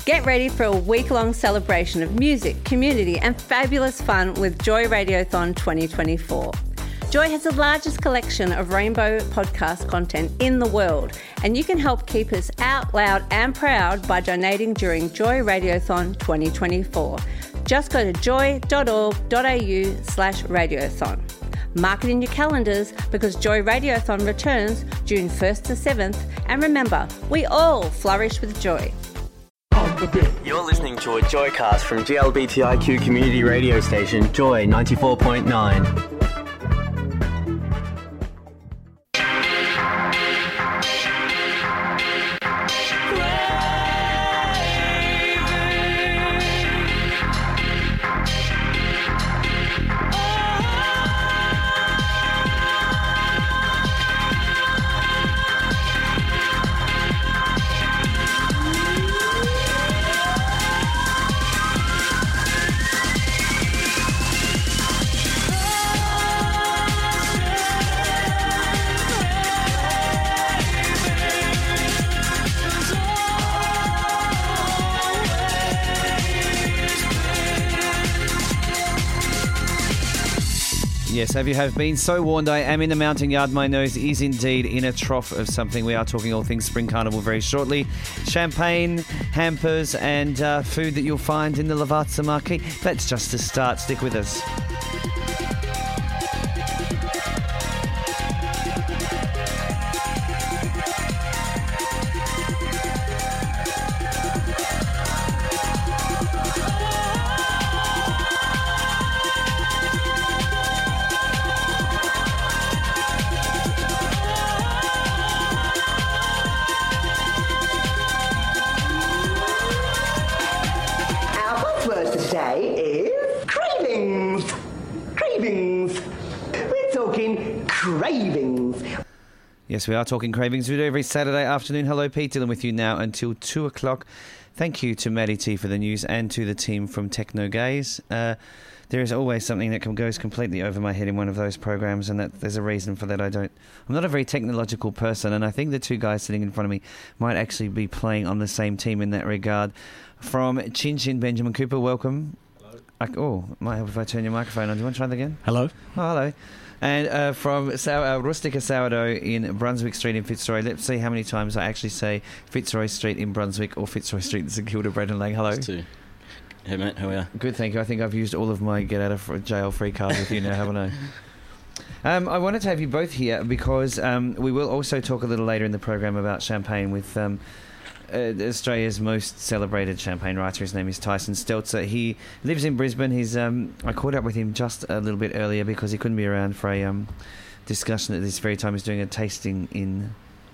Get ready for a week-long celebration of music, community and fabulous fun with Joy Radiothon 2024. Joy has the largest collection of rainbow podcast content in the world, and you can help keep us out loud and proud by donating during Joy Radiothon 2024. Just go to joy.org.au/radiothon. Mark it in your calendars because Joy Radiothon returns June 1st to 7th, and remember, we all flourish with joy. You're listening to a Joycast from GLBTIQ community radio station Joy 94.9. Yes, have you have been so warned. I am in the mountain yard. My nose is indeed in a trough of something. We are talking all things Spring Carnival very shortly. Champagne, hampers and food that you'll find in the Lavazza Marquee. That's just a start. Stick with us. Yes, we are talking cravings. We do every Saturday afternoon. Hello, Pete. Dylan with you now until 2 o'clock. Thank you to Maddie T for the news and to the team from Techno Gaze. There is always something that goes completely over my head in one of those programs, and that there's a reason for that. I'm not a very technological person, and I think the two guys sitting in front of me might actually be playing on the same team in that regard. From Chin Chin, Benjamin Cooper, welcome. Hello. Might help if I turn your microphone on. Do you want to try that again? Hello. Oh, hello. And from Rustica Sourdough in Brunswick Street in Fitzroy. Let's see how many times I actually say Fitzroy Street in Brunswick or Fitzroy Street in St Kilda. Brendan Lang, hello. Two. Hey, mate, how are you? Good, thank you. I think I've used all of my get out of jail free cards with you now, haven't I? I wanted to have you both here because we will also talk a little later in the program about champagne with Australia's most celebrated champagne writer. His name is Tyson Stelzer. He lives in Brisbane. I caught up with him just a little bit earlier because he couldn't be around for a discussion at this very time. He's doing a tasting in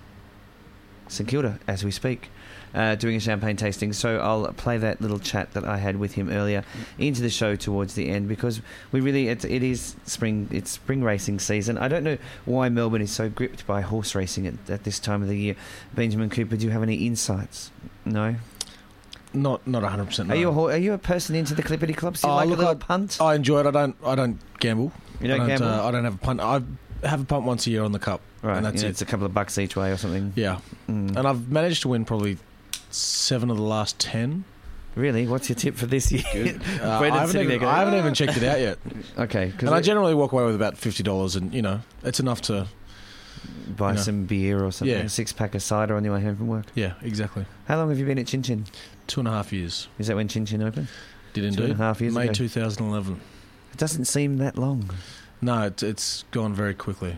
St Kilda as we speak, doing a champagne tasting. So I'll play that little chat that I had with him earlier into the show towards the end because it is spring. It's spring racing season. I don't know why Melbourne is so gripped by horse racing at this time of the year. Benjamin Cooper, do you have any insights? No. Not 100%. No. Are you a person into the Clippity Clubs? Do you like a little punt? I enjoy it. I don't gamble. You don't gamble? I don't have a punt. I have a punt once a year on the Cup. Right. And that's it. It's a couple of bucks each way or something. Yeah. And I've managed to win probably 7 of the last 10. Really? What's your tip for this year? I haven't even checked it out yet. Okay. And I generally walk away with about $50, and it's enough to buy some beer or something. Yeah. A 6-pack of cider on your way home from work. Yeah, exactly. How long have you been at Chin Chin? 2.5 years. Is that when Chin Chin opened? Did indeed. 2.5 years May ago. 2011. It doesn't seem that long. No, it's gone very quickly.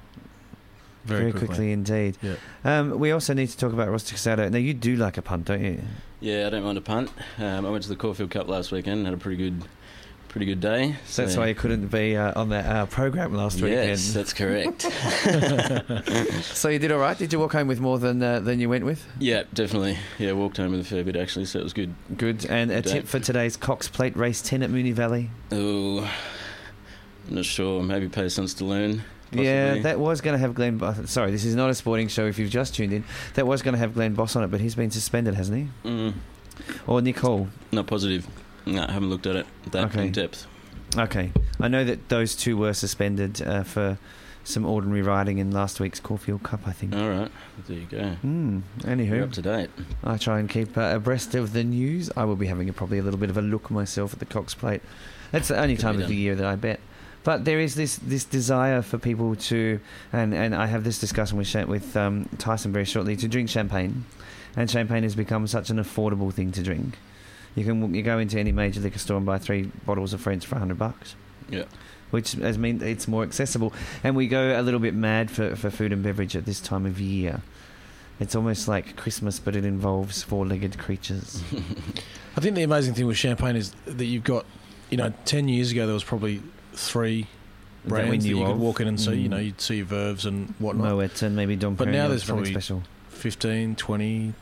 Very quickly indeed. Yeah. We also need to talk about Rustic Sourdough. Now, you do like a punt, don't you? Yeah, I don't mind a punt. I went to the Caulfield Cup last weekend, had a pretty good day. So that's why you couldn't be on that program last weekend. Yes, that's correct. So you did all right? Did you walk home with more than you went with? Yeah, definitely. Yeah, walked home with a fair bit actually, so it was good. Good. And a tip for today's Cox Plate Race 10 at Moonee Valley? Oh, I'm not sure. Maybe Payson's to learn. Possibly. Yeah, that was going to have Glenn Boss. Sorry, this is not a sporting show if you've just tuned in. That was going to have Glenn Boss on it, but he's been suspended, hasn't he? Or Nick Hall? Not positive. No, I haven't looked at it in depth. Okay. I know that those two were suspended for some ordinary riding in last week's Caulfield Cup, I think. All right, there you go. Anywho, You're up to date. I try and keep abreast of the news. I will be having probably a little bit of a look myself at the Cox Plate. That's the only time of the year that I bet. But there is this desire for people to, and I have this discussion with Tyson very shortly, to drink champagne. And champagne has become such an affordable thing to drink. You go into any major liquor store and buy 3 bottles of French for $100. Yeah. Which has meant it's more accessible. And we go a little bit mad for food and beverage at this time of year. It's almost like Christmas, but it involves 4-legged creatures. I think the amazing thing with champagne is that you've got, 10 years ago there was probably 3 brands that you could walk in and see. You'd see Verves and whatnot. Moet and maybe Dom Perignon. But now there's probably special. 15, 20.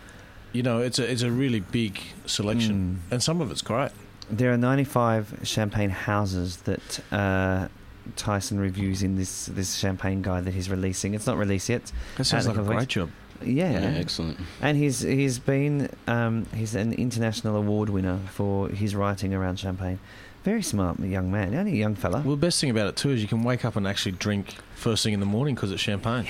It's a really big selection, and some of it's great. There are 95 champagne houses that Tyson reviews in this champagne guide that he's releasing. It's not released yet. That sounds like a great job. Yeah, excellent. And he's been he's an international award winner for his writing around champagne. Very smart young man, only a young fella. Well, the best thing about it too is you can wake up and actually drink first thing in the morning because it's champagne.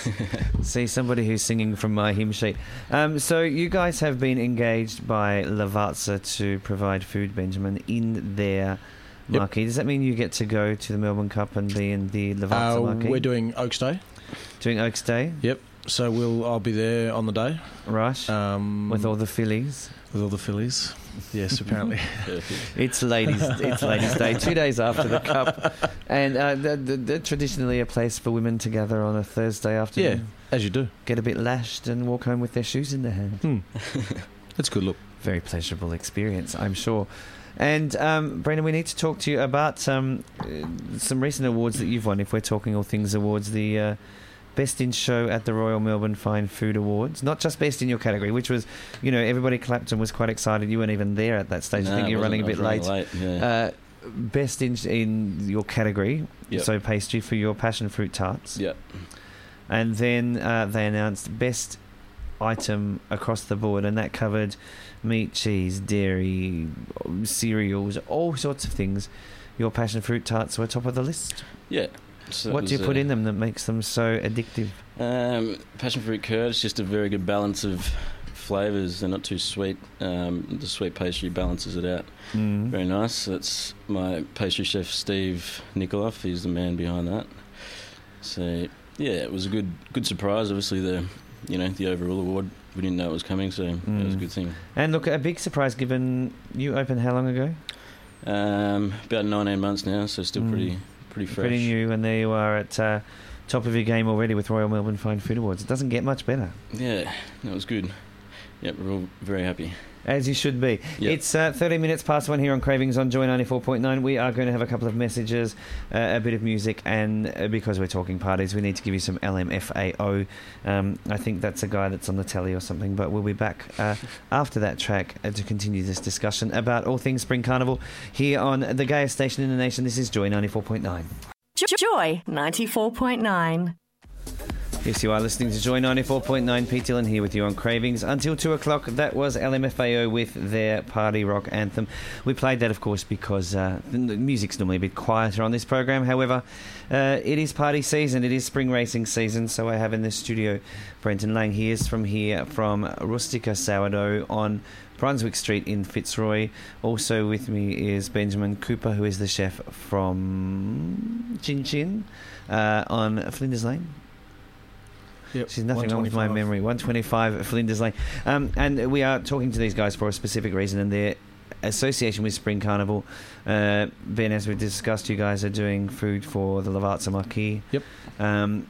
See, somebody who's singing from my hymn sheet. So you guys have been engaged by Lavazza to provide food, Benjamin, in their marquee. Does that mean you get to go to the Melbourne Cup and be in the Lavazza marquee? We're doing Oaks Day. Doing Oaks Day? Yep. So I'll be there on the day. Right. With all the fillies. With all the fillies. Yes, apparently. It's ladies' day, 2 days after the Cup, and they're traditionally a place for women to gather on a Thursday afternoon. Yeah, as you do. Get a bit lashed and walk home with their shoes in their hand. That's a good look. Very pleasurable experience, I'm sure. And Brendan, we need to talk to you about some recent awards that you've won. If we're talking all things awards, the Best in Show at the Royal Melbourne Fine Food Awards. Not just best in your category, which was, everybody clapped and was quite excited. You weren't even there at that stage. No, I think you're running a bit late. Yeah. Best in your category, so pastry for your passion fruit tarts. Yep. And then they announced best item across the board, and that covered meat, cheese, dairy, cereals, all sorts of things. Your passion fruit tarts were top of the list. Yeah. So what do you put in them that makes them so addictive? Passion fruit curd is just a very good balance of flavours. They're not too sweet. The sweet pastry balances it out. Very nice. That's my pastry chef, Steve Nikoloff. He's the man behind that. So, yeah, it was a good surprise. Obviously, the overall award, we didn't know it was coming, so it was a good thing. And look, a big surprise given you opened how long ago? About 19 months now, so still pretty fresh. Pretty new, and there you are at top of your game already with Royal Melbourne Fine Food Awards. It doesn't get much better. Yeah, that was good. Yep, we're all very happy. As you should be. Yep. It's 30 minutes past 1 here on Cravings on Joy 94.9. We are going to have a couple of messages, a bit of music, and because we're talking parties, we need to give you some LMFAO. I think that's a guy that's on the telly or something, but we'll be back after that track to continue this discussion about all things Spring Carnival here on the gayest station in the nation. This is Joy 94.9. Joy 94.9. Yes, you are listening to Joy 94.9. Pete Dillon here with you on Cravings. Until 2 o'clock, that was LMFAO with their party rock anthem. We played that, of course, because the music's normally a bit quieter on this program. However, it is party season. It is spring racing season. So I have in the studio Brenton Lang. He is from Rustica Sourdough on Brunswick Street in Fitzroy. Also with me is Benjamin Cooper, who is the chef from Chin Chin on Flinders Lane. Yep, she's nothing wrong with my memory. 125 Flinders Lane. And we are talking to these guys for a specific reason, and their association with Spring Carnival. Ben, as we discussed, you guys are doing food for the Lavazza Marquee. Yep. And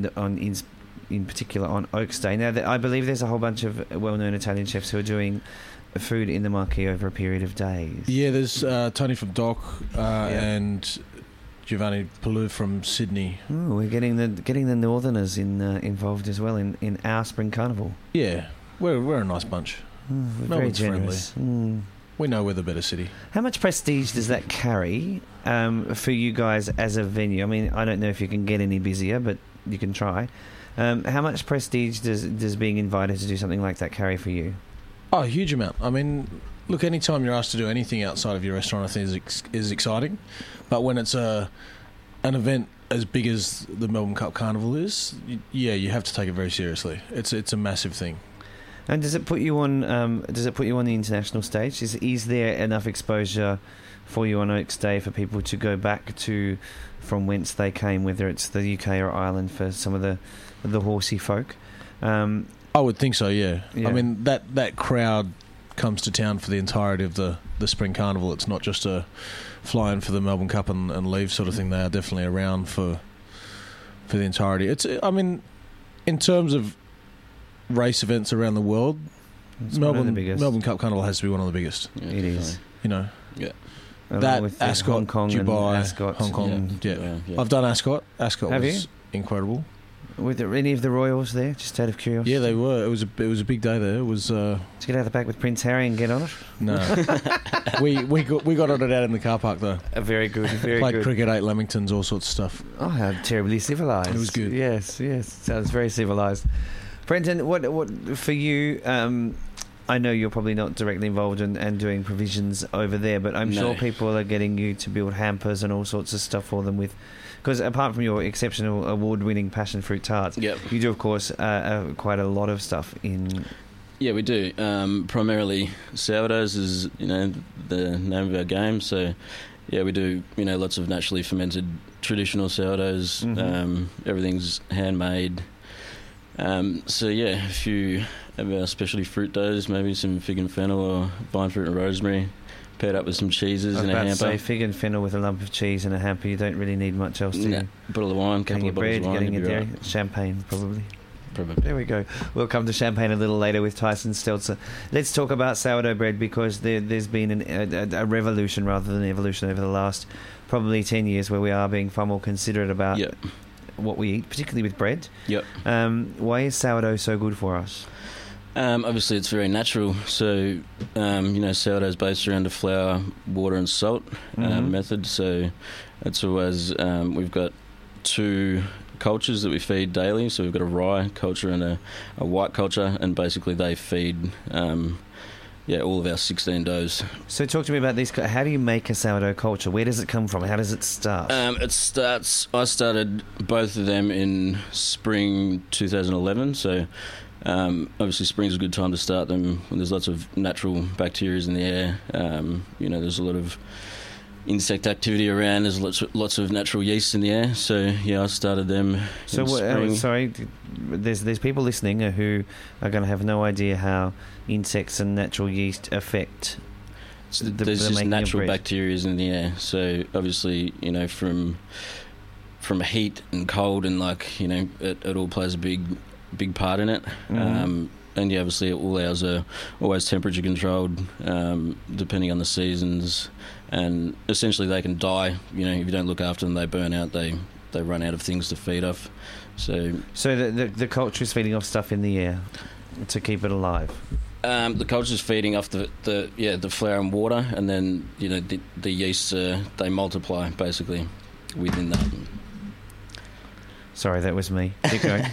in particular on Oaks Day. Now, I believe there's a whole bunch of well-known Italian chefs who are doing food in the marquee over a period of days. Yeah, there's Tony from Doc and Giovanni Palou from Sydney. Ooh, we're getting the Northerners involved as well in our Spring Carnival. Yeah, we're a nice bunch. We're very generous. We know we're the better city. How much prestige does that carry for you guys as a venue? I mean, I don't know if you can get any busier, but you can try. How much prestige does being invited to do something like that carry for you? Oh, a huge amount. I mean, look, any time you're asked to do anything outside of your restaurant, I think is exciting. But when it's a an event as big as the Melbourne Cup Carnival is, you have to take it very seriously. It's a massive thing. And does it put you on? Does it put you on the international stage? Is there enough exposure for you on Oaks Day for people to go back to from whence they came, whether it's the UK or Ireland, for some of the horsey folk? I would think so. Yeah. I mean that crowd comes to town for the entirety of the Spring Carnival. It's not just a fly in for the Melbourne Cup and leave sort of thing. They are definitely around for the entirety. In terms of race events around the world, Melbourne Cup Carnival has to be one of the biggest. Yeah, it is. Yeah. That with Ascot, Hong Kong, Dubai, Ascot, Hong Kong. Yeah. I've done Ascot. Ascot was incredible. Were there any of the royals there? Just out of curiosity. Yeah, they were. It was a big day there. It was. Did you get out the back with Prince Harry and get on it? No, we got on it out in the car park though. Very good. Played cricket, ate lamingtons, all sorts of stuff. Oh, how terribly civilised! It was good. Yes. Sounds very civilised. Brenton, what for you? I know you're probably not directly involved in doing provisions over there, but I'm sure people are getting you to build hampers and all sorts of stuff for them with. Because apart from your exceptional award-winning passion fruit tarts, you do, of course, quite a lot of stuff in... Yeah, we do. Primarily sourdoughs is, the name of our game. So, we do, lots of naturally fermented traditional sourdoughs. Mm-hmm. Everything's handmade. A few of our specialty fruit doughs, maybe some fig and fennel or vine fruit and rosemary, paired up with some cheeses in a hamper. Say fig and fennel with a lump of cheese in a hamper. You don't really need much else, do you? Bottle of wine, couple of bottles of wine. Getting your dairy, champagne, probably. There we go. We'll come to champagne a little later with Tyson Stelzer. Let's talk about sourdough bread, because there's been a revolution rather than evolution over the last probably 10 years, where we are being far more considerate about what we eat, particularly with bread. Why is sourdough so good for us? Obviously, it's very natural. So, sourdough is based around a flour, water and salt method. So, it's always, we've got two cultures that we feed daily. So, we've got a rye culture and a white culture, and basically they feed all of our 16 doughs. So, talk to me about these. How do you make a sourdough culture? Where does it come from? How does it start? I started both of them in spring 2011. So, obviously spring's a good time to start them when there's lots of natural bacteria in the air. There's a lot of insect activity around. There's lots of natural yeast in the air. So I started them. So sorry, there's people listening who are going to have no idea how insects and natural yeast affect. There's just natural bacteria in the air. So obviously, from heat and cold and it all plays a big part in it. Obviously all ours are always temperature controlled, depending on the seasons, and essentially they can die. If you don't look after them, they burn out. They run out of things to feed off. So the culture is feeding off stuff in the air to keep it alive. The culture is feeding off the flour and water, and then the yeasts they multiply basically within that. Sorry, that was me. Keep going.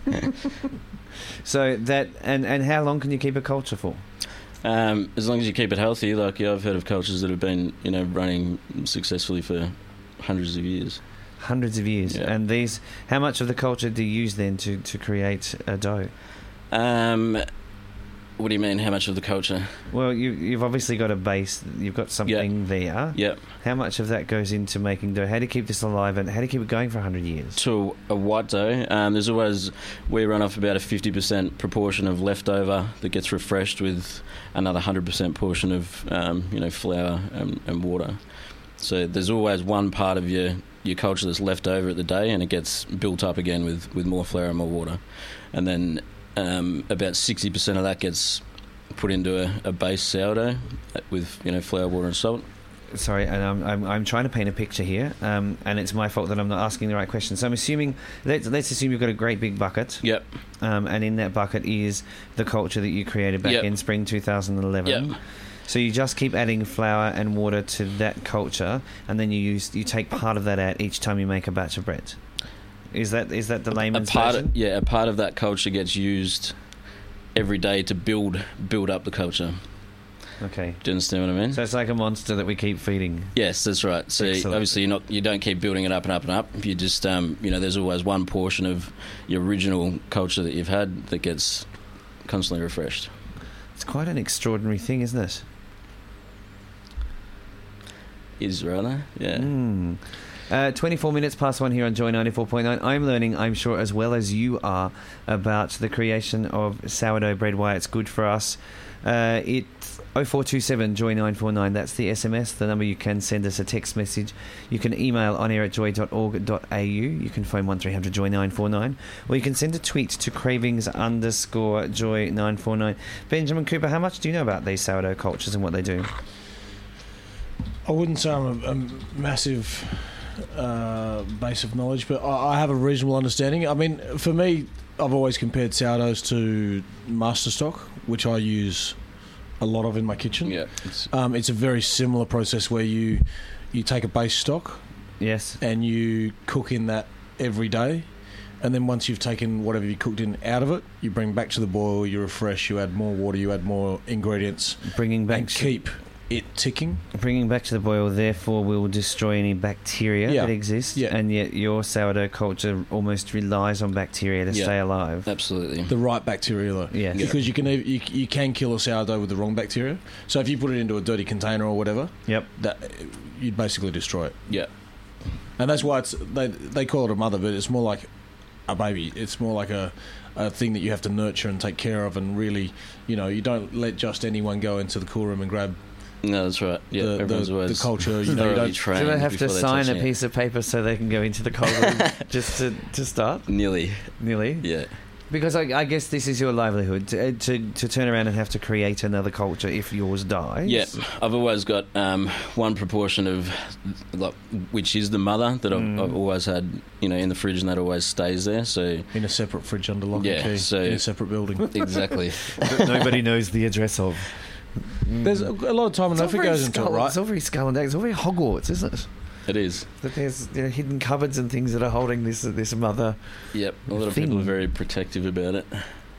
So that and how long can you keep a culture for? As long as you keep it healthy. I've heard of cultures that have been running successfully for hundreds of years. Hundreds of years. Yeah. And these, how much of the culture do you use then to create a dough? What do you mean, how much of the culture? Well, you've obviously got a base. You've got something there. Yep. How much of that goes into making dough? How do you keep this alive, and how do you keep it going for 100 years? To a white dough, there's always, we run off about a 50% proportion of leftover that gets refreshed with another 100% portion of, flour and water. So there's always one part of your culture that's left over at the day, and it gets built up again with more flour and more water. And then about 60% of that gets put into a base sourdough with flour, water and salt. Sorry, and I'm trying to paint a picture here, and it's my fault that I'm not asking the right question. So I'm assuming, let's assume you've got a great big bucket. Yep. And in that bucket is the culture that you created back in spring 2011. Yep. So you just keep adding flour and water to that culture, and then you take part of that out each time you make a batch of bread. Is that the layman's version? A part of that culture gets used every day to build up the culture. Okay. Do you understand what I mean? So it's like a monster that we keep feeding. Yes, that's right. So Excellent. obviously you don't keep building it up and up and up. You just there's always one portion of your original culture that you've had that gets constantly refreshed. It's quite an extraordinary thing, isn't it? Is rather, yeah. 24 minutes past 1 here on Joy 94.9. I'm learning, I'm sure, as well as you are, about the creation of sourdough bread, why it's good for us. It's 0427 Joy 949. That's the SMS, the number you can send us a text message. You can email onair@joy.org.au. You can phone 1300 Joy 949, or you can send a tweet to cravings_Joy 949. Benjamin Cooper, how much do you know about these sourdough cultures and what they do? I wouldn't say I'm a massive base of knowledge, but I have a reasonable understanding. I mean, for me, I've always compared sourdoughs to master stock, which I use a lot of in my kitchen. Yeah, it's a very similar process where you take a base stock, yes, and you cook in that every day, and then once you've taken whatever you cooked in out of it, you bring back to the boil, you refresh, you add more water, you add more ingredients, and keep it ticking. Bringing back to the boil, therefore, will destroy any bacteria that exist, and yet your sourdough culture almost relies on bacteria to stay alive. Absolutely. The right bacteria, though. Yes. Because you can kill a sourdough with the wrong bacteria. So if you put it into a dirty container or whatever, that you'd basically destroy it. Yeah. And that's why they call it a mother, but it's more like a baby. It's more like a thing that you have to nurture and take care of, and really, you don't let just anyone go into the cool room and grab. No, that's right. Yeah, everyone's always the culture. you don't train. Do they have to sign a piece of paper so they can go into the cold room just to start? Nearly. Yeah. Because I guess this is your livelihood to turn around and have to create another culture if yours dies. Yeah, I've always got one proportion of, which is the mother that I've always had, in the fridge, and that always stays there. So in a separate fridge under lock and key, so in a separate building. Exactly. That nobody knows the address of. There's a lot of time and effort goes into it, right? It's all very Skull and Daggers. It's all very Hogwarts, isn't it? It is. That there's hidden cupboards and things that are holding this mother. Yep, a lot of people are very protective about it.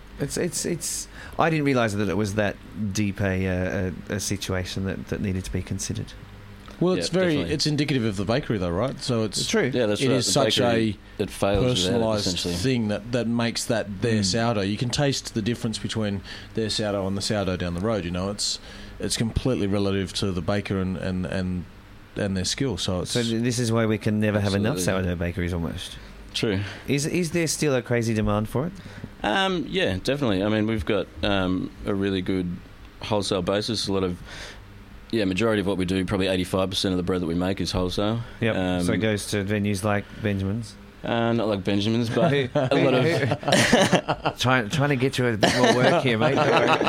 It's. I didn't realise that it was that deep a situation that needed to be considered. Well, it's indicative of the bakery, though, right? So it's true. Yeah, that's right. It is such a personalised thing that makes that their sourdough. You can taste the difference between their sourdough and the sourdough down the road. It's completely relative to the baker and their skill. So this is why we can never have enough sourdough bakeries, almost. True. Is there still a crazy demand for it? Yeah, definitely. I mean, we've got a really good wholesale basis. A lot of. Yeah, majority of what we do, probably 85% of the bread that we make is wholesale. Yep. So it goes to venues like Benjamin's. Not like Benjamin's, but a lot of trying to get you a bit more work here, mate.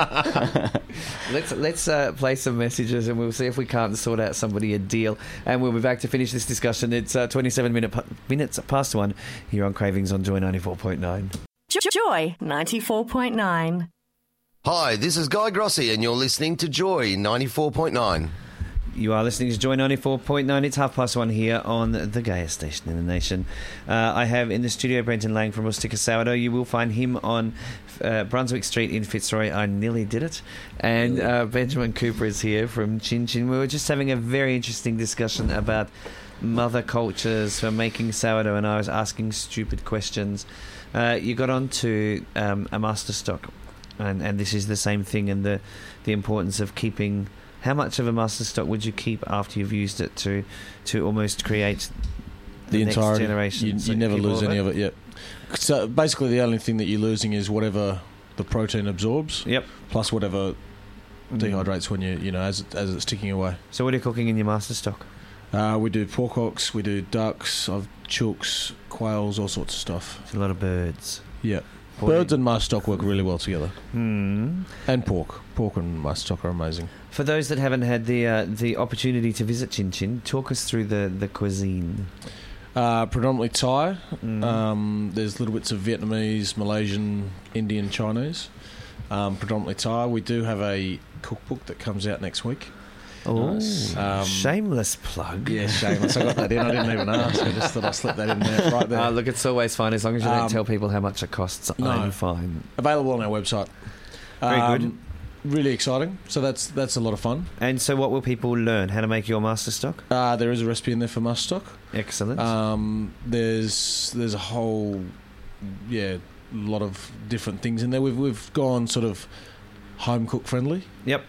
Let's play some messages, and we'll see if we can't sort out somebody a deal. And we'll be back to finish this discussion. It's 27 minutes past 1 here on Cravings on Joy 94.9. Joy 94.9. Hi, this is Guy Grossi, and you're listening to Joy 94.9. You are listening to Joy 94.9. It's 1:30 here on the gayest station in the nation. I have in the studio Brenton Lang from Rustica Sourdough. You will find him on Brunswick Street in Fitzroy. I nearly did it. And Benjamin Cooper is here from Chin Chin. We were just having a very interesting discussion about mother cultures for making sourdough, and I was asking stupid questions. You got on to a master stock. And this is the same thing, and the importance of keeping. How much of a master stock would you keep after you've used it to almost create the next entirety generation? You never lose any of it. Yep. So basically, the only thing that you're losing is whatever the protein absorbs. Yep. Plus whatever dehydrates when as it's ticking away. So what are you cooking in your master stock? We do pork hocks, we do ducks, chooks, quails, all sorts of stuff. It's a lot of birds. Yeah. Birds and master stock work really well together. Mm. And pork. Pork and master stock are amazing. For those that haven't had the opportunity to visit Chin Chin, talk us through the cuisine. Predominantly Thai. There's little bits of Vietnamese, Malaysian, Indian, Chinese. Predominantly Thai. We do have a cookbook that comes out next week. Oh, nice. Shameless plug. Yeah, shameless. I got that in. I didn't even ask. I just thought I'd slip that in there right there. Look, it's always fine as long as you don't tell people how much it costs. No. I'm fine. Available on our website. Very good. really exciting. So that's a lot of fun. And so what will people learn? How to make your master stock? There is a recipe in there for master stock. Excellent. There's a whole lot of different things in there. We've gone sort of home cook friendly. Yep.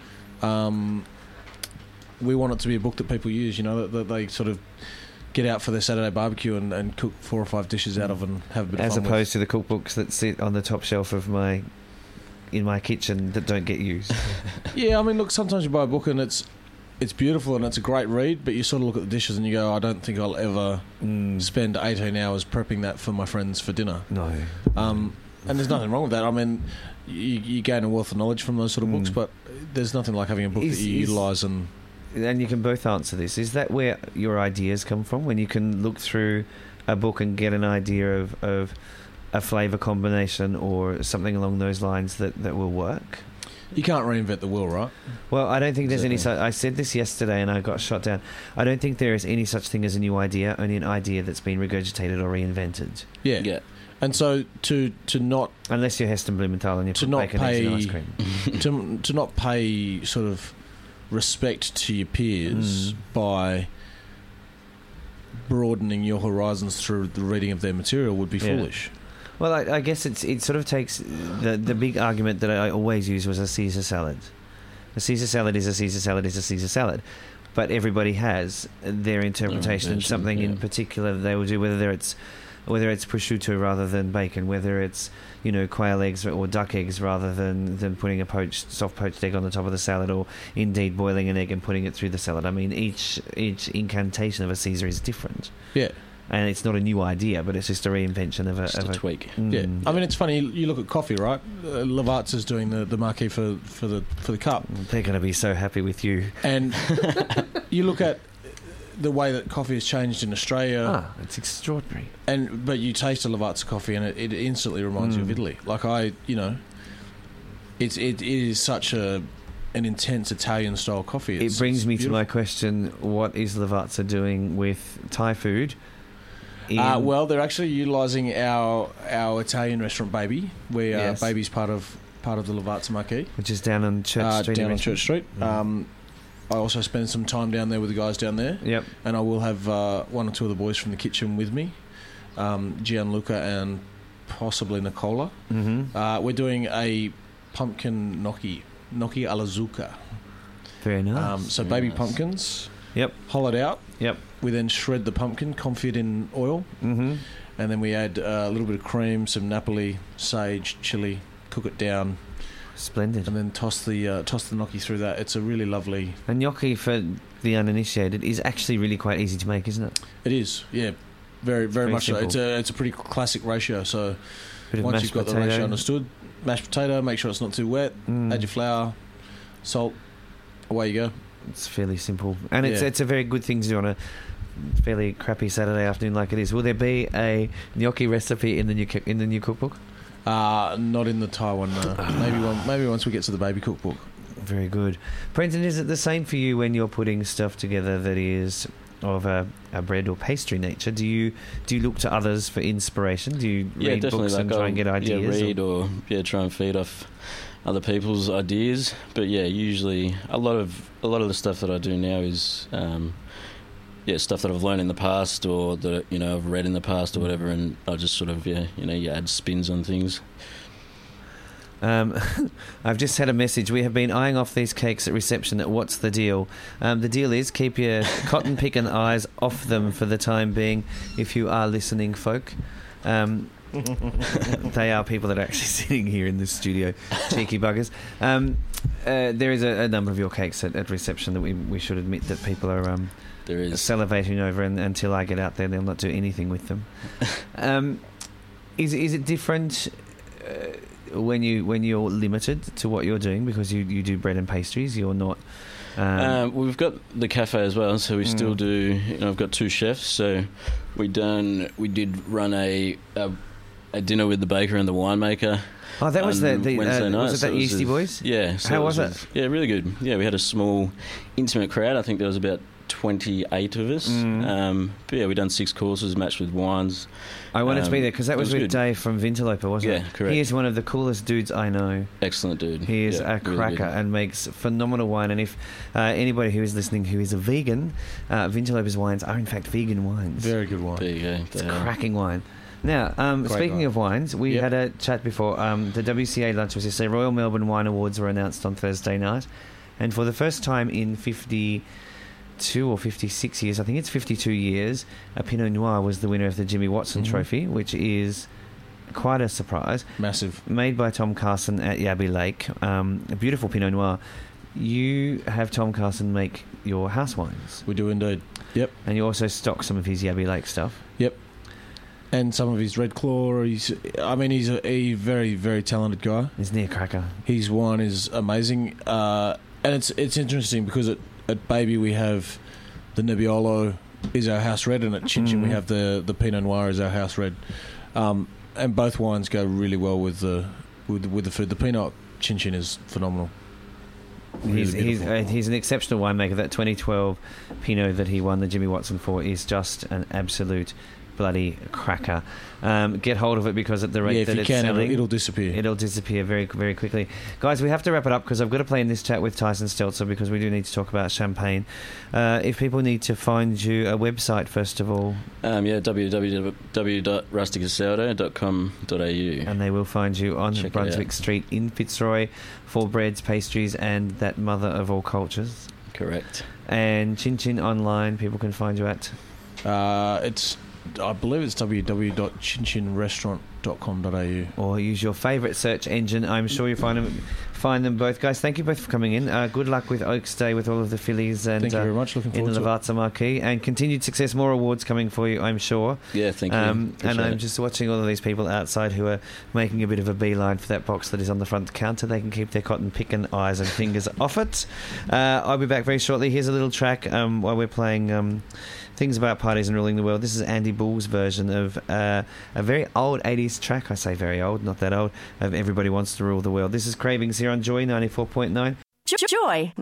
We want it to be a book that people use, that they sort of get out for their Saturday barbecue and cook 4 or 5 dishes out of and have a bit of fun. As opposed to the cookbooks that sit on the top shelf of in my kitchen that don't get used. Yeah, I mean, look, sometimes you buy a book and it's beautiful and it's a great read, but you sort of look at the dishes and you go, I don't think I'll ever spend 18 hours prepping that for my friends for dinner. No. And there's nothing wrong with that. I mean, you gain a wealth of knowledge from those sort of books, but there's nothing like having a book that you utilise and you can both answer this. Is that where your ideas come from? When you can look through a book and get an idea of a flavour combination or something along those lines that will work? You can't reinvent the wheel, right? Well, I don't think there's any such... I said this yesterday and I got shot down. I don't think there is any such thing as a new idea, only an idea that's been regurgitated or reinvented. Yeah. And so to not... Unless you're Heston Blumenthal and you put bacon, eggs and ice cream. to not pay sort of respect to your peers by broadening your horizons through the reading of their material would be foolish. Well, I guess it sort of takes... The big argument that I always use was a Caesar salad. A Caesar salad is a Caesar salad is a Caesar salad. But everybody has their interpretation and something in particular that they will do, whether it's prosciutto rather than bacon, whether it's quail eggs or duck eggs rather than putting a soft poached egg on the top of the salad, or indeed boiling an egg and putting it through the salad. I mean, each incantation of a Caesar is different. Yeah. And it's not a new idea, but it's just a reinvention of a tweak. Yeah, I mean, it's funny. You look at coffee, right? Lavazza's doing the marquee for the cup. They're going to be so happy with you. And you look at the way that coffee has changed in Australia. It's extraordinary. But you taste a Lavazza coffee and it instantly reminds you of Italy. Like it is such an intense Italian style coffee. It brings me to my question: what is Lavazza doing with Thai food? Well, they're actually utilising our Italian restaurant, Baby, where Baby's part of the Lavazza marquee, which is down on Church Street. Down on Church Street. I also spend some time down there with the guys down there. Yep. And I will have 1 or 2 of the boys from the kitchen with me, Gianluca and possibly Nicola. Mm-hmm. We're doing a pumpkin gnocchi alla zucca. Very nice. So baby pumpkins. Yep. Hollowed out. Yep. We then shred the pumpkin, confit in oil. Mm-hmm. And then we add a little bit of cream, some Napoli, sage, chili, cook it down. Splendid. And then toss the gnocchi through that. It's a really lovely... And gnocchi, for the uninitiated, is actually really quite easy to make, isn't it? It is, yeah. Very, very much simple. So. It's a pretty classic ratio. So once you've got the ratio understood, mashed potato, make sure it's not too wet, add your flour, salt, away you go. It's fairly simple. And it's a very good thing to do on a fairly crappy Saturday afternoon like it is. Will there be a gnocchi recipe in the new cookbook? Not in the Thai one, no. Maybe once we get to the baby cookbook. Very good. Brenton, is it the same for you when you're putting stuff together that is of a bread or pastry nature? Do you look to others for inspiration? Do you read books and try and get ideas? Read or try and feed off other people's ideas. But usually a lot of the stuff that I do now is stuff that I've learned in the past or that I've read in the past or whatever, and I just sort of you add spins on things. I've just had a message. We have been eyeing off these cakes at reception. What's the deal? The deal is keep your cotton picking eyes off them for the time being, if you are listening, folk. They are people that are actually sitting here in this studio, cheeky buggers. There is a number of your cakes at reception that we should admit that people are there is salivating over, and until I get out there, they'll not do anything with them. Is it different when you're limited to what you're doing because you do bread and pastries? You're not. We've got the cafe as well, so we still do. I've got 2 chefs, so we did run a dinner with the baker and the winemaker. Oh, that was the Wednesday night. Was it that Yeasty Boys? Yeah. So how was it? Yeah, really good. Yeah, we had a small, intimate crowd. I think there was about 28 of us. But yeah, we've done 6 courses matched with wines. I wanted to be there because that was with good. Dave from Vinterloper, wasn't it? Yeah, correct. He is one of the coolest dudes I know. Excellent dude. He is a really cracker good. and makes phenomenal wine. And if anybody who is listening who is a vegan, Vinterloper's wines are in fact vegan wines. Very good wine. There you go. It's cracking wine. Now, speaking wine. of wines, we had a chat before. The WCA lunch was yesterday. Royal Melbourne Wine Awards were announced on Thursday night. And for the first time in 52 or 56 years, I think it's 52 years, a Pinot Noir was the winner of the Jimmy Watson Trophy, which is quite a surprise. Massive. Made by Tom Carson at Yabby Lake. A beautiful Pinot Noir. You have Tom Carson make your house wines. We do indeed. Yep. And you also stock some of his Yabby Lake stuff. Yep. And some of his Red Claw. He's a very, very talented guy. Isn't he a cracker? His wine is amazing. And it's interesting because at Baby we have the Nebbiolo is our house red, and at Chin we have the Pinot Noir is our house red. And both wines go really well with the food. The Pinot Chin is phenomenal. Really He's an exceptional winemaker. That 2012 Pinot that he won the Jimmy Watson for is just an absolute bloody cracker. Get hold of it because at the rate that it's selling, it'll disappear. It'll disappear very, very quickly. Guys, we have to wrap it up because I've got to play in this chat with Tyson Stelzer because we do need to talk about champagne. If people need to find you, a website first of all. www.rusticasaudo.com.au, and they will find you on Brunswick Street in Fitzroy for breads, pastries, and that mother of all cultures. Correct. And Chin Chin online, people can find you at. I believe it's www.chinchinrestaurant.com.au. Or use your favourite search engine. I'm sure you find them both. Guys, thank you both for coming in. Good luck with Oaks Day with all of the fillies and thank you very much. Looking forward in the Lavazza Marquee. And continued success, more awards coming for you, I'm sure. Yeah, thank you. And I'm just watching all of these people outside who are making a bit of a beeline for that box that is on the front counter. They can keep their cotton picking eyes and fingers off it. I'll be back very shortly. Here's a little track while we're playing Things About Parties and Ruling the World. This is Andy Bull's version of a very old 80s track. I say very old, not that old, of Everybody Wants to Rule the World. This is Cravings here on Joy 94.9. Joy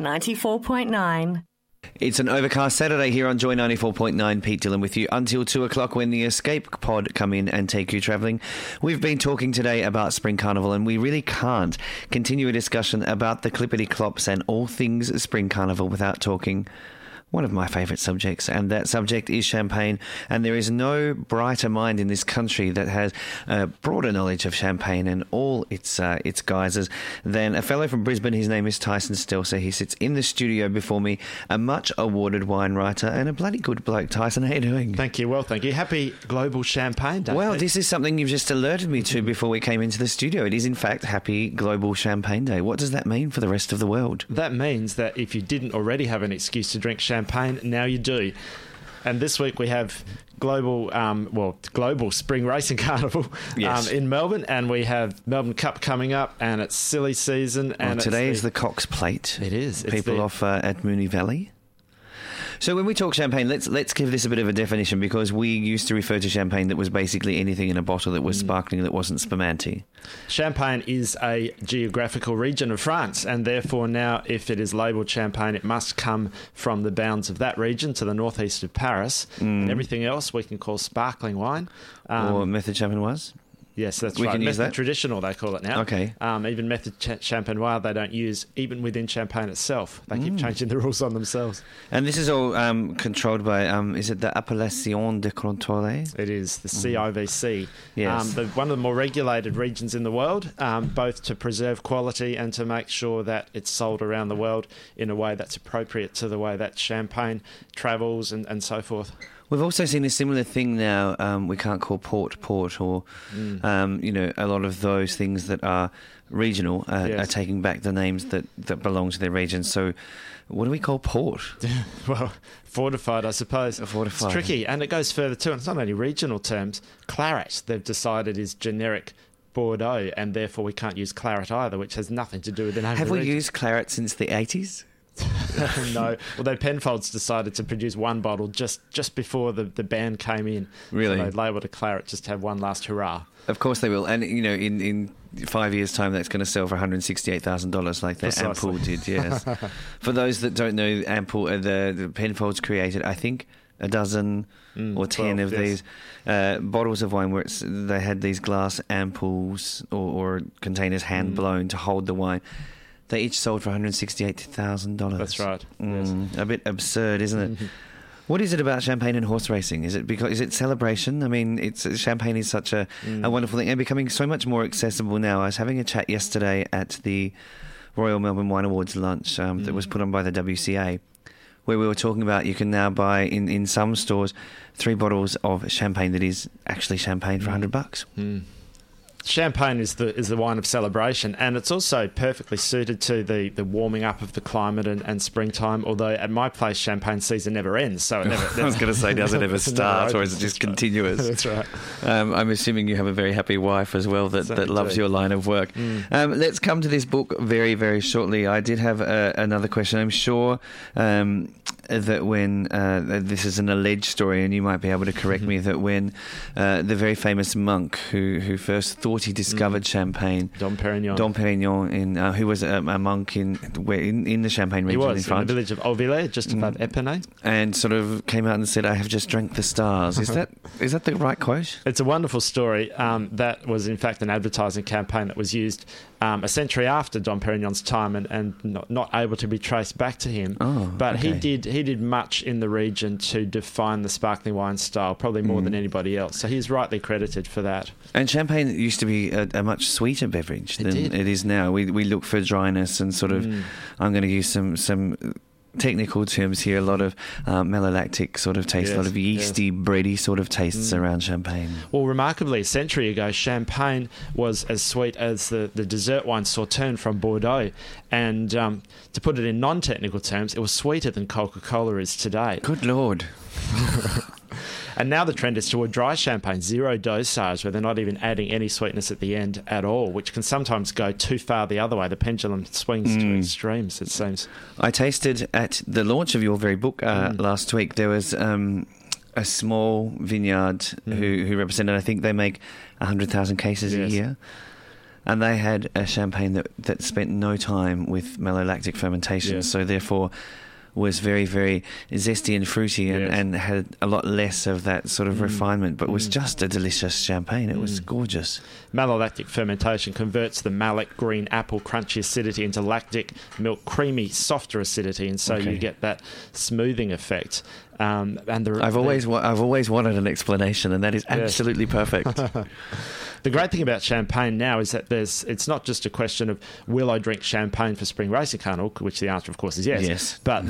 94.9. It's an overcast Saturday here on Joy 94.9. Pete Dillon with you until 2 o'clock when the Escape Pod come in and take you travelling. We've been talking today about Spring Carnival and we really can't continue a discussion about the Clippity Clops and all things Spring Carnival without talking one of my favourite subjects, and that subject is champagne. And there is no brighter mind in this country that has broader knowledge of champagne and all its guises than a fellow from Brisbane. His name is Tyson Stelzer. He sits in the studio before me, a much awarded wine writer and a bloody good bloke. Tyson, how you doing? Thank you. Well, thank you. Happy Global Champagne Day. Well, this is something you've just alerted me to before we came into the studio. It is, in fact, Happy Global Champagne Day. What does that mean for the rest of the world? That means that if you didn't already have an excuse to drink champagne, now you do. And this week we have global Spring Racing Carnival in Melbourne, and we have Melbourne Cup coming up, and it's silly season. And today is the Cox Plate. It is. People off at Moonee Valley. So when we talk champagne, let's give this a bit of a definition, because we used to refer to champagne that was basically anything in a bottle that was sparkling that wasn't spumante. Champagne is a geographical region of France, and therefore now if it is labelled champagne, it must come from the bounds of that region to the northeast of Paris. And everything else we can call sparkling wine. Or method champenoise. Yes, that's we right. Can use method that? Traditional, they call it now. Okay. Even method champenoise they don't use, even within champagne itself. They keep changing the rules on themselves. And this is all controlled by, is it the Appellation de Contrôle? It is, the CIVC. Yes. One of the more regulated regions in the world, both to preserve quality and to make sure that it's sold around the world in a way that's appropriate to the way that champagne travels and so forth. We've also seen a similar thing now. We can't call port, or a lot of those things that are regional are taking back the names that belong to their region. So what do we call port? Well, fortified, I suppose. Fortified. It's tricky, and it goes further too. And it's not only regional terms. Claret, they've decided, is generic Bordeaux, and therefore we can't use claret either, which has nothing to do with the name Have of the we region. used claret since the 80s? No. Although Penfolds decided to produce one bottle just before the ban came in. Really? So they labelled a claret just to have one last hurrah. Of course they will. And, in 5 years' time, that's going to sell for $168,000 like that Ampoule did, yes. For those that don't know, Ampoule, the Penfolds created, I think, a dozen or 10 of these bottles of wine where they had these glass ampoules or containers hand blown to hold the wine. They each sold for $168,000. That's right. Yes. A bit absurd, isn't it? What is it about champagne and horse racing? Is it celebration? I mean, champagne is such a wonderful thing and becoming so much more accessible now. I was having a chat yesterday at the Royal Melbourne Wine Awards lunch that was put on by the WCA, where we were talking about you can now buy in some stores 3 bottles of champagne that is actually champagne for $100. Champagne is the wine of celebration, and it's also perfectly suited to the warming up of the climate and springtime, although at my place champagne season never ends, so it never... I was going to say, does it ever start or is it just continuous? That's right. I'm assuming you have a very happy wife as well that loves your line of work. Let's come to this book very, very shortly. I did have another question. I'm sure that when this is an alleged story, and you might be able to correct me, that when the very famous monk who first thought he discovered champagne, Dom Perignon, who was a monk in the Champagne region in France. In the village of Auvillers, just above Epernay, and sort of came out and said, "I have just drank the stars." Is that the right quote? It's a wonderful story. That was in fact an advertising campaign that was used a century after Dom Perignon's time, and not able to be traced back to him. But okay. He did much in the region to define the sparkling wine style, probably more than anybody else. So he's rightly credited for that. And champagne used to be a much sweeter beverage than it is now. We look for dryness and sort of, I'm going to use some technical terms here, a lot of malolactic sort of taste, a lot of yeasty, bready sort of tastes around champagne. Well, remarkably, a century ago, champagne was as sweet as the dessert wine Sauterne from Bordeaux. And to put it in non-technical terms, it was sweeter than Coca-Cola is today. Good Lord. And now the trend is toward dry champagne, zero dosage, where they're not even adding any sweetness at the end at all, which can sometimes go too far the other way. The pendulum swings to extremes, it seems. I tasted at the launch of your very book last week. There was a small vineyard who represented, I think they make 100,000 cases a year. And they had a champagne that spent no time with malolactic fermentation, so therefore was very, very zesty and fruity and had a lot less of that sort of refinement, but was just a delicious champagne. It was gorgeous. Malolactic fermentation converts the malic green apple crunchy acidity into lactic milk creamy softer acidity, and so you get that smoothing effect. I've always wanted an explanation, and that is absolutely perfect. The great thing about champagne now is that it's not just a question of will I drink champagne for Spring Racing Carnival, which the answer, of course, is yes. But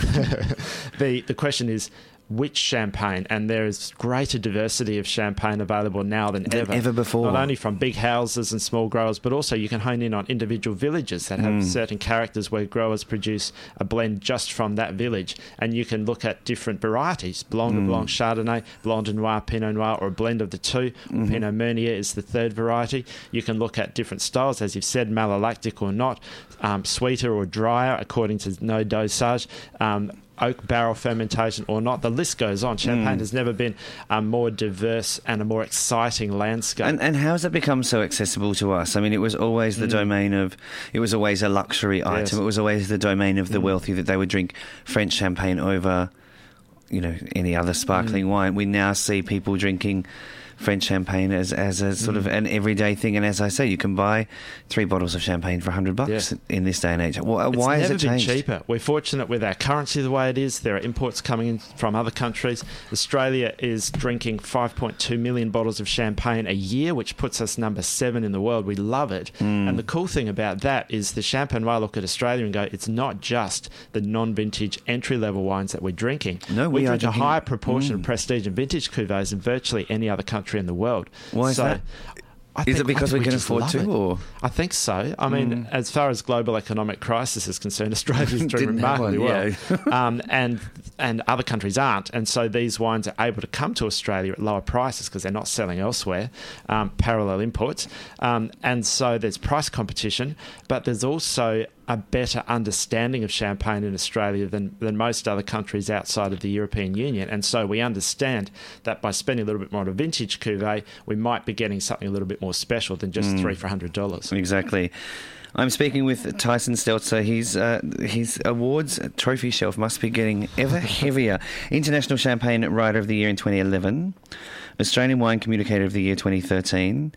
the question is which champagne, and there is greater diversity of champagne available now than ever before. Not only from big houses and small growers, but also you can hone in on individual villages that have certain characters where growers produce a blend just from that village, and you can look at different varieties: Blanc de Blanc Chardonnay, Blanc de Noir Pinot Noir, or a blend of the two. Pinot Meunier is the third variety. You can look at different styles, as you've said, malolactic or not, sweeter or drier according to no dosage, oak barrel fermentation or not. The list goes on. Champagne has never been a more diverse and a more exciting landscape. And how has it become so accessible to us? I mean, it was always the domain of, it was always a luxury item. It was always the domain of the wealthy that they would drink French champagne over, any other sparkling wine. We now see people drinking French champagne as a sort of an everyday thing, and as I say, you can buy 3 bottles of champagne for $100 in this day and age. Why has it changed? It's never been cheaper. We're fortunate with our currency the way it is. There are imports coming in from other countries. Australia is drinking 5.2 million bottles of champagne a year, which puts us number 7 in the world. We love it. And the cool thing about that is the Champenois look at Australia and go, it's not just the non-vintage entry-level wines that we're drinking. No, we drink a higher proportion of prestige and vintage cuvées than virtually any other country in the world. Why is that? Is it because we can afford to? Or? I think so. I mean, as far as global economic crisis is concerned, Australia's doing remarkably well. And and other countries aren't. And so these wines are able to come to Australia at lower prices because they're not selling elsewhere, parallel imports. And so there's price competition, but there's also a better understanding of champagne in Australia than most other countries outside of the European Union. And so we understand that by spending a little bit more on a vintage cuvee, we might be getting something a little bit more special than just $3 for $100. Exactly. I'm speaking with Tyson Stelzer. His awards trophy shelf must be getting ever heavier. International Champagne Writer of the Year in 2011. Australian Wine Communicator of the Year 2013.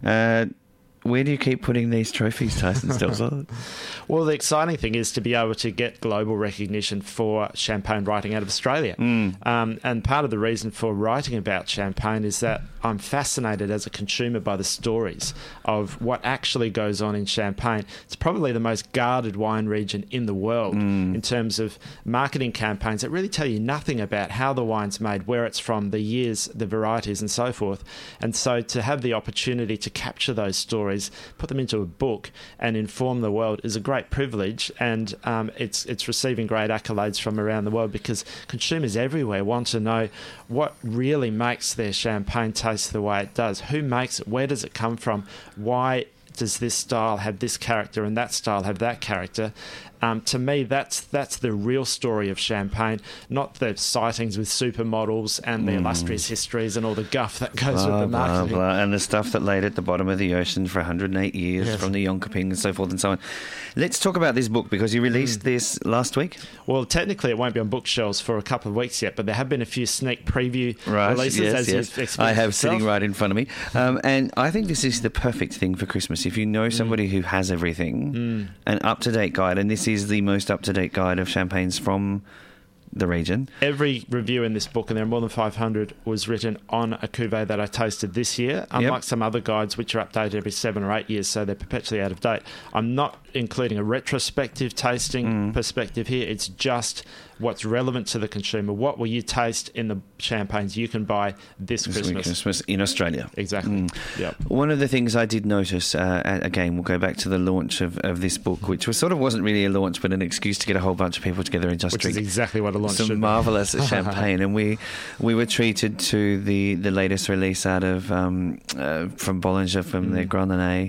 Where do you keep putting these trophies, Tyson Stelzer? Well, the exciting thing is to be able to get global recognition for champagne writing out of Australia. And part of the reason for writing about champagne is that I'm fascinated as a consumer by the stories of what actually goes on in Champagne. It's probably the most guarded wine region in the world in terms of marketing campaigns that really tell you nothing about how the wine's made, where it's from, the years, the varieties, and so forth. And so to have the opportunity to capture those stories, put them into a book and inform the world is a great privilege, and it's receiving great accolades from around the world because consumers everywhere want to know what really makes their champagne taste the way it does. Who makes it? Where does it come from? Why does this style have this character and that style have that character? To me, that's the real story of champagne, not the sightings with supermodels and the illustrious histories and all the guff that goes with the marketing. And the stuff that laid at the bottom of the ocean for 108 years from the Yongkaping and so forth and so on. Let's talk about this book because you released this last week. Well, technically it won't be on bookshelves for a couple of weeks yet, but there have been a few sneak preview releases. Yes. I have sitting right in front of me. And I think this is the perfect thing for Christmas. If you know somebody who has everything, an up-to-date guide, and this is the most up-to-date guide of champagnes from the region. Every review in this book, and there are more than 500, was written on a cuvee that I tasted this year, unlike some other guides which are updated every 7 or 8 years, so they're perpetually out of date. I'm not including a retrospective tasting perspective here. It's just what's relevant to the consumer. What will you taste in the champagnes you can buy this Christmas in Australia? Exactly. One of the things I did notice, again, we'll go back to the launch of this book, which wasn't really a launch, but an excuse to get a whole bunch of people together and just drink. Which is exactly what a launch should be. Some marvellous champagne, and we were treated to the latest release out of from Bollinger, from their Grand Année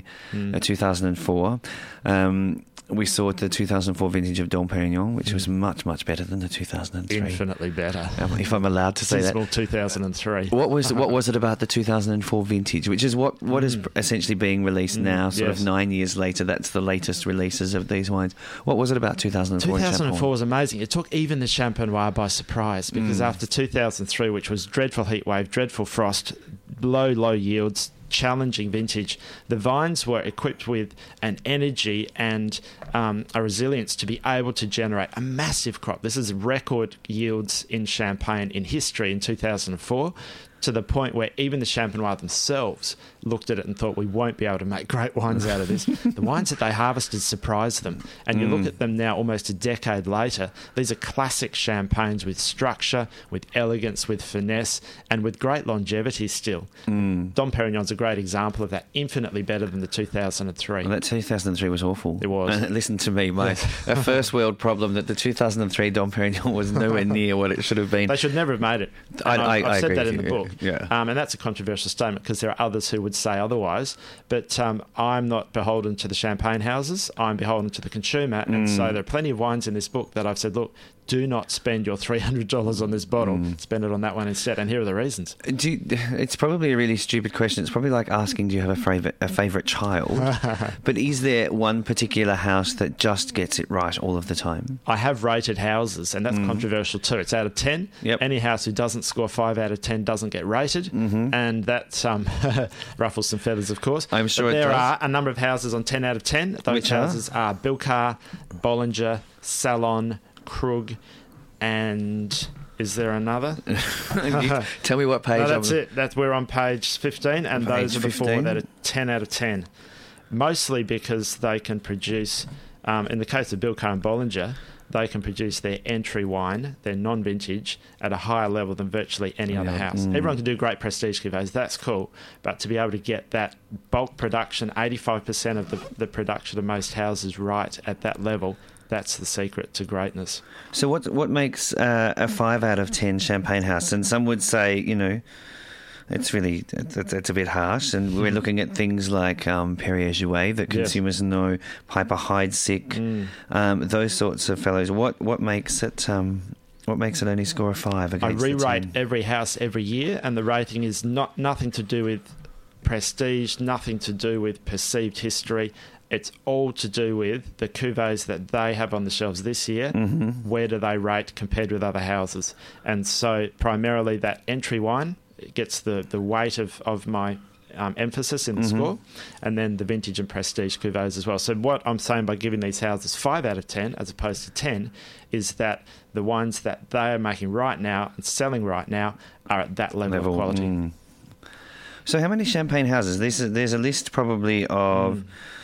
2004. We saw the 2004 vintage of Dom Perignon, which was much, much better than the 2003. Infinitely better. If I'm allowed to say that. 2003. What was it about the 2004 vintage, which is what is essentially being released now, sort of 9 years later? That's the latest releases of these wines. What was it about 2004? 2004 was amazing. It took even the Champenois by surprise because after 2003, which was dreadful heat wave, dreadful frost, low yields, challenging vintage, the vines were equipped with an energy and a resilience to be able to generate a massive crop. This is record yields in Champagne in history in 2004, to the point where even the Champenois themselves looked at it and thought, we won't be able to make great wines out of this. The wines that they harvested surprised them. And you look at them now almost a decade later, these are classic champagnes with structure, with elegance, with finesse, and with great longevity still. Dom Perignon's a great example of that, infinitely better than the 2003. Well, that 2003 was awful. It was. Listen to me, my first world problem that the 2003 Dom Perignon was nowhere near what it should have been. They should never have made it. I've said that in the book. Yeah. And that's a controversial statement because there are others who would say otherwise. But I'm not beholden to the champagne houses. I'm beholden to the consumer. And so there are plenty of wines in this book that I've said, look, do not spend your $300 on this bottle. Spend it on that one instead. And here are the reasons. It's probably a really stupid question. It's probably like asking, do you have a favourite child? But is there one particular house that just gets it right all of the time? I have rated houses, and that's controversial too. It's out of 10. Yep. Any house who doesn't score 5 out of 10 doesn't get rated. And that ruffles some feathers, of course. I'm sure but it there does. are a number of houses on 10 out of 10. Those houses are Bilcar, Bollinger, Salon, Krug, and is there another? Tell me what page. No, that's it. We're on page 15, and those are the 4 that are 10 out of 10. Mostly because they can produce, in the case of Bilcar and Bollinger, they can produce their entry wine, their non-vintage, at a higher level than virtually any other house. Everyone can do great prestige cuvées, that's cool, but to be able to get that bulk production, 85% of the production of most houses right at that level, that's the secret to greatness. So what makes a 5 out of 10 Champagne House? And some would say, it's a bit harsh, and we're looking at things like Perrier-Jouët that consumers know, Piper Heidsieck, those sorts of fellows. What makes it only score a 5 against I re-rate every house every year, and the rating is nothing to do with prestige, nothing to do with perceived history. It's all to do with the cuvées that they have on the shelves this year. Mm-hmm. Where do they rate compared with other houses? And so primarily that entry wine gets the weight of my emphasis in the score, and then the vintage and prestige cuvées as well. So what I'm saying by giving these houses 5 out of 10 as opposed to 10 is that the wines that they are making right now and selling right now are at that level of quality. So how many champagne houses? There's a list probably of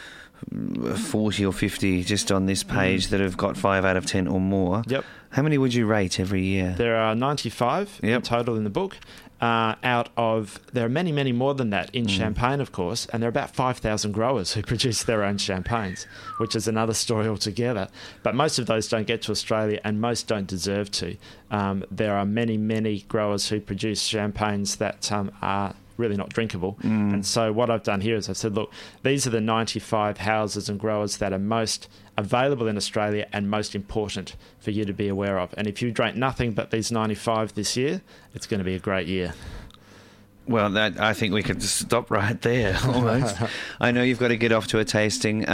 40 or 50 just on this page that have got 5 out of 10 or more. Yep. How many would you rate every year? There are 95 in total in the book. There are many, many more than that in Champagne, of course, and there are about 5,000 growers who produce their own champagnes, which is another story altogether. But most of those don't get to Australia, and most don't deserve to. There are many, many growers who produce champagnes that are really not drinkable. And so what I've done here is I've said, look, these are the 95 houses and growers that are most available in Australia and most important for you to be aware of. And if you drank nothing but these 95 this year, it's going to be a great year. Well, I think we could stop right there, almost. I know you've got to get off to a tasting.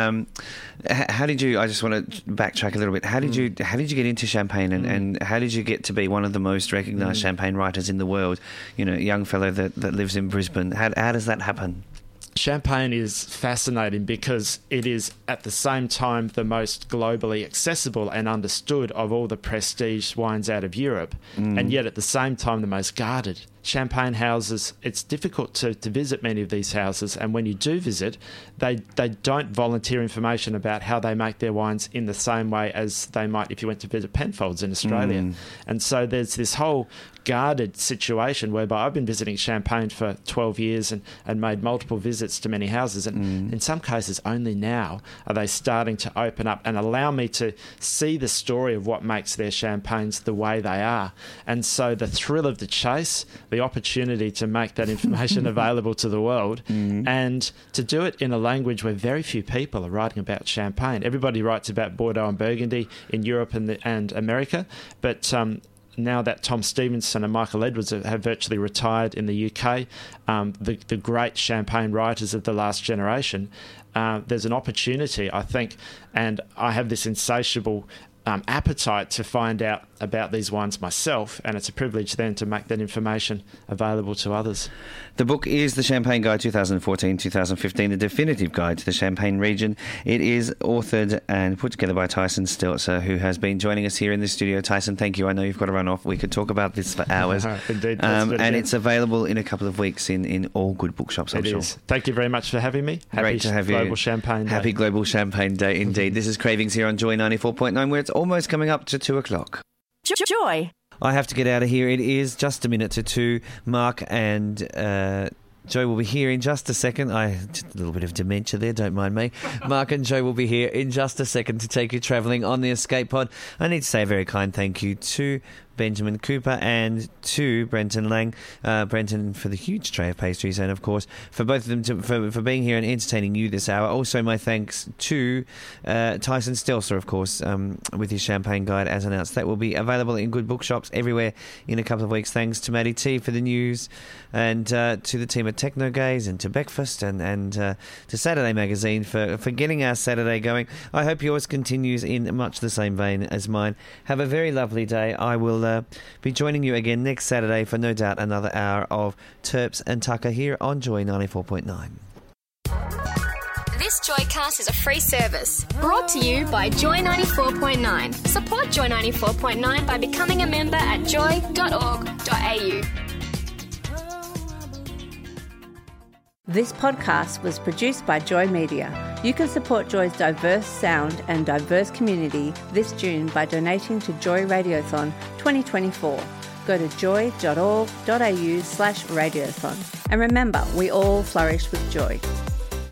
How did you? I just want to backtrack a little bit. How did you get into Champagne, and how did you get to be one of the most recognised Champagne writers in the world? A young fellow that lives in Brisbane. How does that happen? Champagne is fascinating because it is at the same time the most globally accessible and understood of all the prestige wines out of Europe, and yet at the same time the most guarded. Champagne houses, it's difficult to visit many of these houses, and when you do visit, they don't volunteer information about how they make their wines in the same way as they might if you went to visit Penfolds in Australia. And so there's this whole guarded situation whereby I've been visiting Champagne for 12 years and made multiple visits to many houses, and in some cases only now are they starting to open up and allow me to see the story of what makes their champagnes the way they are. And so the thrill of the chase, the opportunity to make that information available to the world, and to do it in a language where very few people are writing about Champagne. Everybody writes about Bordeaux and Burgundy in Europe and America, but now that Tom Stevenson and Michael Edwards have virtually retired in the UK, the great Champagne writers of the last generation, there's an opportunity, I think, and I have this insatiable appetite to find out about these wines myself, and it's a privilege then to make that information available to others. The book is The Champagne Guide 2014-2015, the definitive guide to the Champagne region. It is authored and put together by Tyson Stelzer, who has been joining us here in the studio. Tyson, thank you. I know you've got to run off. We could talk about this for hours. Indeed. And it's available in a couple of weeks in all good bookshops, I'm sure. Thank you very much for having me. Great to have you. Global Champagne Day. Happy Global Champagne Day, indeed. This is Cravings here on Joy 94.9, where it's almost coming up to 2 o'clock. Joy. I have to get out of here. It is just a minute to 2. Mark and Joe will be here in just a second. Just a little bit of dementia there, don't mind me. Mark and Joe will be here in just a second to take you travelling on the Escape Pod. I need to say a very kind thank you to Benjamin Cooper and to Brenton Lang. Brenton for the huge tray of pastries, and of course for both of them for being here and entertaining you this hour. Also my thanks to Tyson Stelzer, of course, with his Champagne Guide as announced. That will be available in good bookshops everywhere in a couple of weeks. Thanks to Maddie T for the news, and to the team at Technogaze, and to Breakfast, and to Saturday Magazine for getting our Saturday going. I hope yours continues in much the same vein as mine. Have a very lovely day. I will be joining you again next Saturday for no doubt another hour of Terps and Tucker here on Joy 94.9. This Joycast is a free service brought to you by Joy 94.9. Support Joy 94.9 by becoming a member at joy.org.au. This podcast was produced by Joy Media. You can support Joy's diverse sound and diverse community this June by donating to Joy Radiothon 2024. Go to joy.org.au/radiothon. And remember, we all flourish with joy.